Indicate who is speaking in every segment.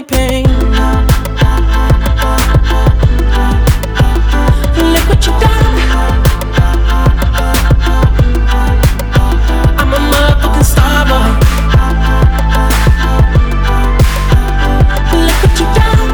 Speaker 1: any pain. Look what you done. I'm a motherfucking star boy. Look what you done.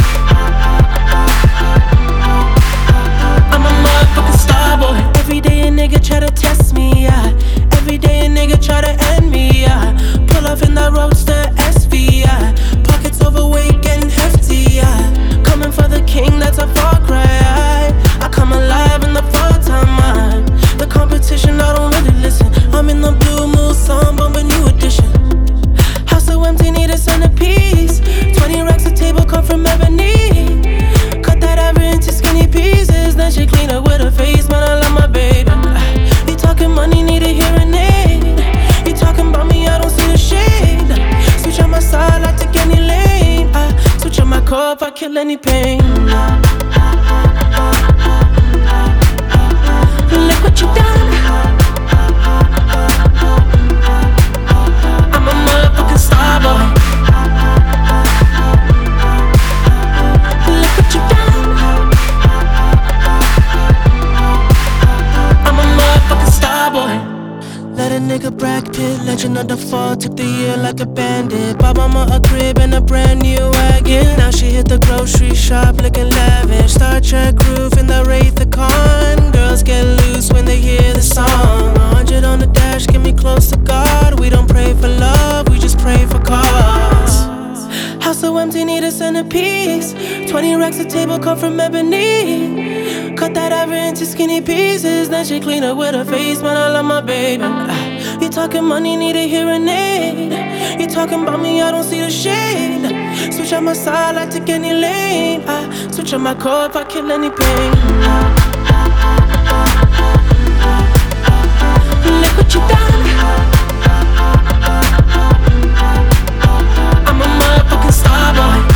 Speaker 1: I'm a motherfucking star boy. Every day a nigga try to test me, yeah. Every day a nigga try to end me, yeah. Pull off in that roadster SV, yeah. Pockets overweight, getting hefty, yeah. Coming for the king, that's a far cry. I come alive in the fall time, man. The competition, I don't really listen. I'm in the blue mood, song, bumping new edition. House so empty, need a centerpiece. 20 racks a table, come from ebony. Cut that average into skinny pieces. Then she clean up with her face, man, I love my baby. You talking money, need a hearing aid. You talking about me, I don't see the shade. Switch on my side, I take any lane. I switch on my core if I kill any pain. Look what you done. I'm a motherfucking star boy. Look what you done. I'm a motherfucking star boy. Let a nigga Brad Pitt, legend of the fall, took the year like a bandit. Bought mama a crib and a brand new wagon. Now she hit the grocery shop looking lavish. Star Trek roof in the Wraith the Con. Girls get loose when they hear the song. 100 on the dash, get me close to God. We don't pray for love, we just pray for cause. House so empty, need a centerpiece. 20 racks a table, come from ebony. Cut that average into skinny pieces. Then she clean up with her face, man, I love my baby. You talking money, need a hearing aid. You talking about me, I don't see the shade. Switch on my side, I take any lane. I switch on my core if I kill any pain. Look what you done. I'm a motherfucking star boy.